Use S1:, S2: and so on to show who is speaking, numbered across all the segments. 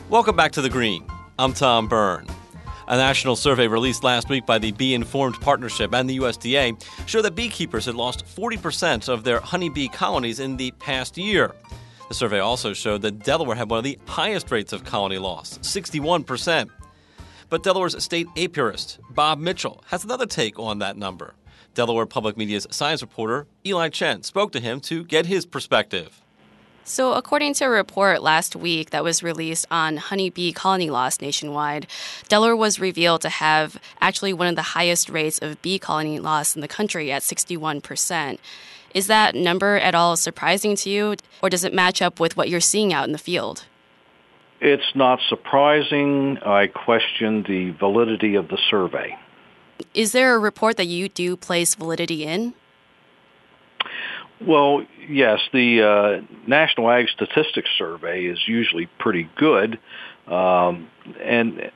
S1: Welcome back to The Green. I'm Tom Byrne. A national survey released last week by the Bee Informed Partnership and the USDA showed that beekeepers had lost 40% of their honeybee colonies in the past year. The survey also showed that Delaware had one of the highest rates of colony loss, 61%. But Delaware's state apiarist, Bob Mitchell, has another take on that number. Delaware Public Media's science reporter, Eli Chen, spoke to him to get his perspective.
S2: So according to a report last week that was released on honeybee colony loss nationwide, Delaware was revealed to have actually one of the highest rates of bee colony loss in the country at 61%. Is that number at all surprising to you, or does it match up with what you're seeing out in the field?
S3: It's not surprising. I question the validity of the survey.
S2: Is there a report that you do place validity in?
S3: Well, yes, the National Ag Statistics Survey is usually pretty good, and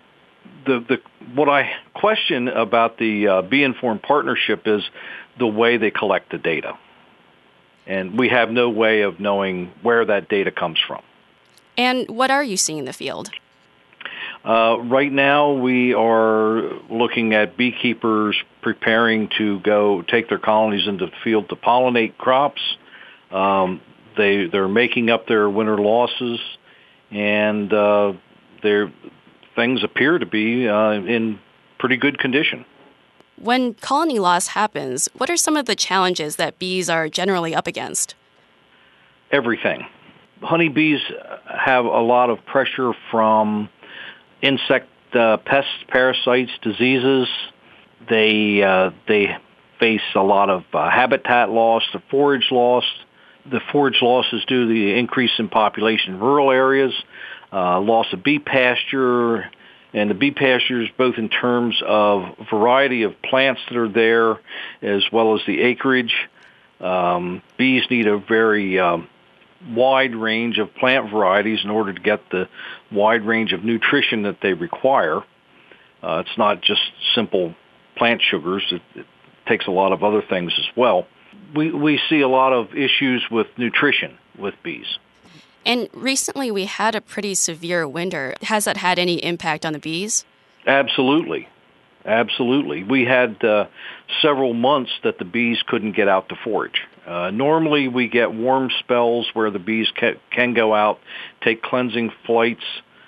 S3: what I question about the Bee Informed Partnership is the way they collect the data, and we have no way of knowing where that data comes from.
S2: And what are you seeing in the field?
S3: Right now, we are looking at beekeepers preparing to go take their colonies into the field to pollinate crops. They're making up their winter losses, and things appear to be in pretty good condition.
S2: When colony loss happens, what are some of the challenges that bees are generally up against?
S3: Everything. Honeybees have a lot of pressure from insect pests, parasites, diseases. They face a lot of habitat loss, the forage loss. The forage loss is due to the increase in population in rural areas, loss of bee pasture, and the bee pastures both in terms of variety of plants that are there as well as the acreage. Bees need a very wide range of plant varieties in order to get the wide range of nutrition that they require. It's not just simple plant sugars. It takes a lot of other things as well. We see a lot of issues with nutrition with bees.
S2: And recently we had a pretty severe winter. Has that had any impact on the bees?
S3: Absolutely. Absolutely. We had several months that the bees couldn't get out to forage. Normally we get warm spells where the bees can go out, take cleansing flights.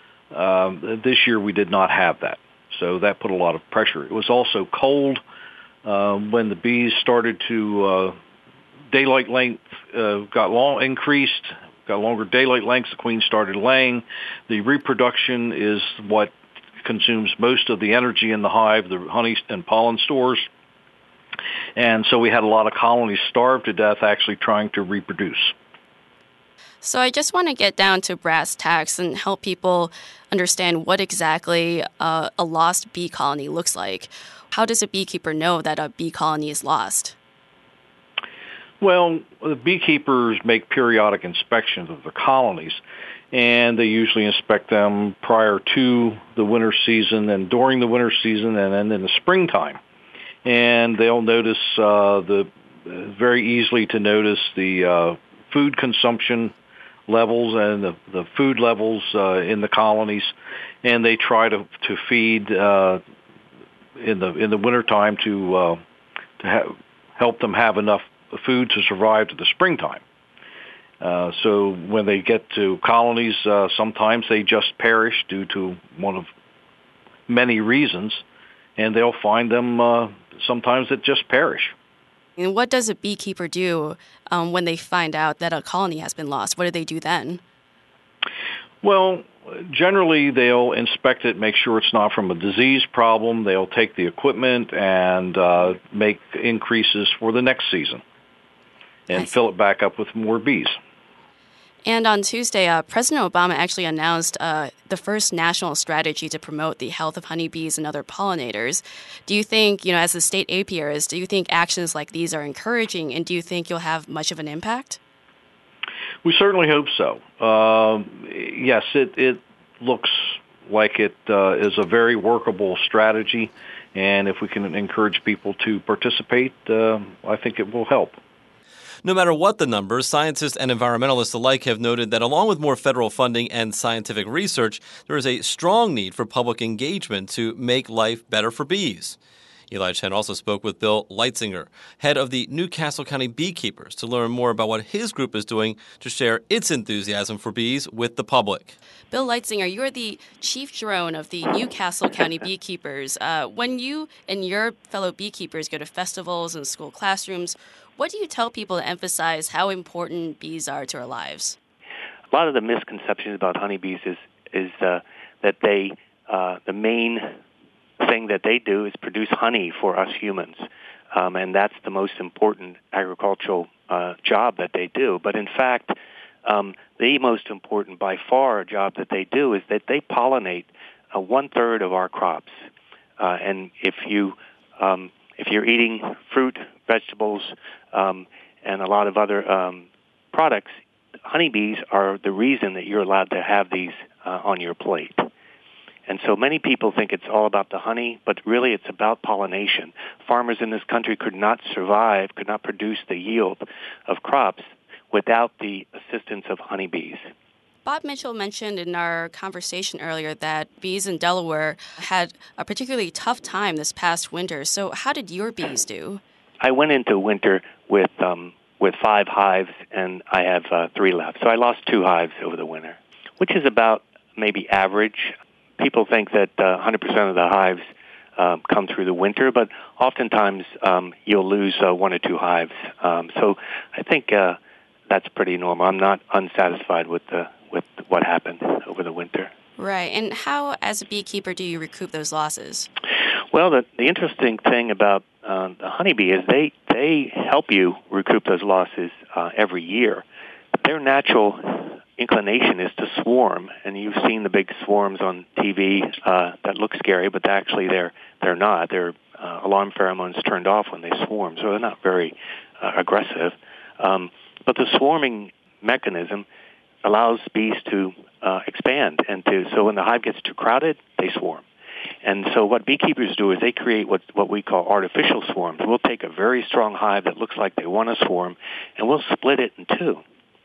S3: This year we did not have that, so that put a lot of pressure. It was also cold when the bees started to daylight length got longer daylight lengths. The queen started laying. The reproduction is what consumes most of the energy in the hive, the honey and pollen stores. And so we had a lot of colonies starve to death actually trying to reproduce.
S2: So I just want to get down to brass tacks and help people understand what exactly a lost bee colony looks like. How does a beekeeper know that a bee colony is lost?
S3: Well, the beekeepers make periodic inspections of the colonies, and they usually inspect them prior to the winter season and during the winter season and then in the springtime. And they'll notice very easily to notice the food consumption levels and the food levels in the colonies, and they try to feed in the wintertime to help them have enough food to survive to the springtime. So when they get to colonies, sometimes they just perish due to one of many reasons, and they'll find them sometimes that just perish.
S2: And what does a beekeeper do when they find out that a colony has been lost? What do they do then?
S3: Well, generally they'll inspect it, make sure it's not from a disease problem. They'll take the equipment and make increases for the next season and fill it back up with more bees.
S2: And on Tuesday, President Obama actually announced the first national strategy to promote the health of honeybees and other pollinators. Do you think, as a state apiarist, do you think actions like these are encouraging, and do you think you'll have much of an impact?
S3: We certainly hope so. Yes, it looks like it is a very workable strategy, and if we can encourage people to participate, I think it will help.
S1: No matter what the numbers, scientists and environmentalists alike have noted that along with more federal funding and scientific research, there is a strong need for public engagement to make life better for bees. Eli Chen also spoke with Bill Leitzinger, head of the Newcastle County Beekeepers, to learn more about what his group is doing to share its enthusiasm for bees with the public.
S2: Bill Leitzinger, you are the chief drone of the Newcastle County Beekeepers. When you and your fellow beekeepers go to festivals and school classrooms, what do you tell people to emphasize how important bees are to our lives?
S4: A lot of the misconceptions about honeybees is that they the main thing that they do is produce honey for us humans, and that's the most important agricultural job that they do. But in fact, the most important by far job that they do is that they pollinate 1/3 of our crops. And if you're eating fruit, vegetables, and a lot of other products, honeybees are the reason that you're allowed to have these on your plate. And so many people think it's all about the honey, but really it's about pollination. Farmers in this country could not survive, could not produce the yield of crops without the assistance of honeybees.
S2: Bob Mitchell mentioned in our conversation earlier that bees in Delaware had a particularly tough time this past winter. So how did your bees do?
S4: I went into winter with 5 hives, and I have 3 left. So I lost 2 hives over the winter, which is about maybe average. People think that 100% of the hives come through the winter, but oftentimes you'll lose 1 or 2 hives. So I think that's pretty normal. I'm not unsatisfied with what happened over the winter.
S2: Right. And how, as a beekeeper, do you recoup those losses?
S4: Well, the interesting thing about the honeybee is they help you recoup those losses every year. Their natural inclination is to swarm, and you've seen the big swarms on TV that look scary, but actually they're not. Their alarm pheromones turned off when they swarm, so they're not very aggressive. But the swarming mechanism allows bees to expand, so when the hive gets too crowded, they swarm. And so what beekeepers do is they create what we call artificial swarms. We'll take a very strong hive that looks like they want to swarm, and we'll split it in 2.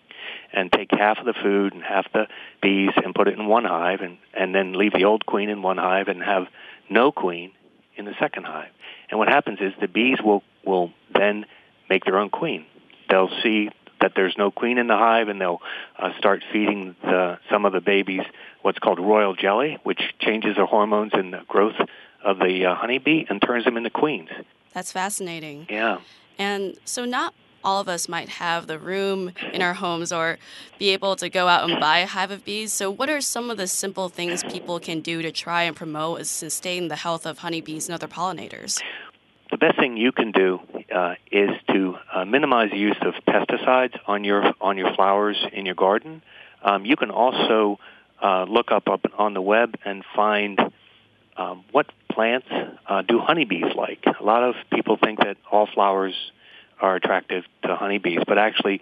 S4: And take half of the food and half the bees and put it in one hive, and then leave the old queen in one hive and have no queen in the second hive. And what happens is the bees will then make their own queen. They'll see that there's no queen in the hive, and they'll start feeding some of the babies what's called royal jelly, which changes the hormones in the growth of the honeybee and turns them into queens.
S2: That's fascinating.
S4: Yeah.
S2: And so not all of us might have the room in our homes or be able to go out and buy a hive of bees. So what are some of the simple things people can do to try and promote and sustain the health of honeybees and other pollinators?
S4: The best thing you can do is to minimize the use of pesticides on your flowers in your garden. You can also look up on the web and find what plants do honeybees like. A lot of people think that all flowers are attractive to honeybees, but actually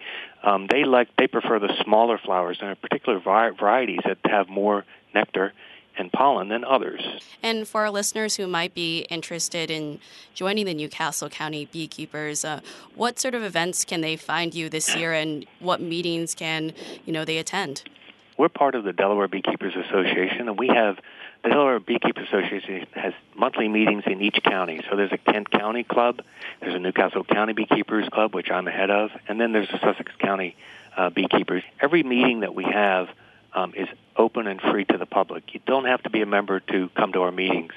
S4: they prefer the smaller flowers. There are particular varieties that have more nectar and pollen than others.
S2: And for our listeners who might be interested in joining the Newcastle County Beekeepers, what sort of events can they find you this year, and what meetings can they attend?
S4: We're part of the Delaware Beekeepers Association, and the Delaware Beekeepers Association has monthly meetings in each county. So there's a Kent County Club, there's a Newcastle County Beekeepers Club, which I'm a head of, and then there's a Sussex County Beekeepers. Every meeting that we have is open and free to the public. You don't have to be a member to come to our meetings.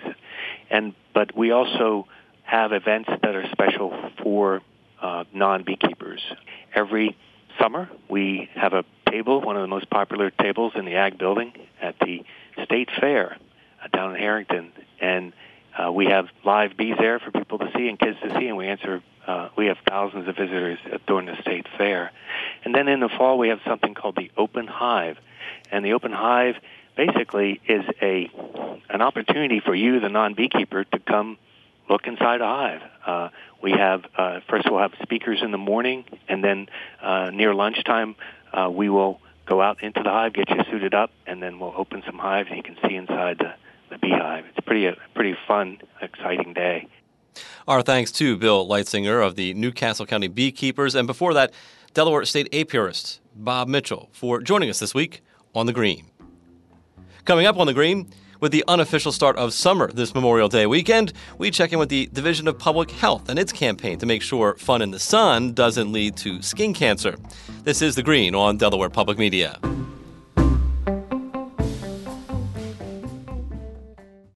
S4: But we also have events that are special for non-beekeepers. Every summer, we have a table, one of the most popular tables in the Ag Building at the State Fair down in Harrington, and we have live bees there for people to see and kids to see, and we have thousands of visitors during the State Fair. And then in the fall, we have something called the Open Hive, and the Open Hive basically is an opportunity for you, the non-beekeeper, to come look inside a hive. We have first we'll have speakers in the morning, and then near lunchtime we will go out into the hive, get you suited up, and then we'll open some hives, and you can see inside the beehive. It's a pretty fun, exciting day.
S1: Our thanks to Bill Leitzinger of the Newcastle County Beekeepers, and before that, Delaware State apiarist Bob Mitchell, for joining us this week on The Green. Coming up on The Green, with the unofficial start of summer this Memorial Day weekend, we check in with the Division of Public Health and its campaign to make sure fun in the sun doesn't lead to skin cancer. This is The Green on Delaware Public Media.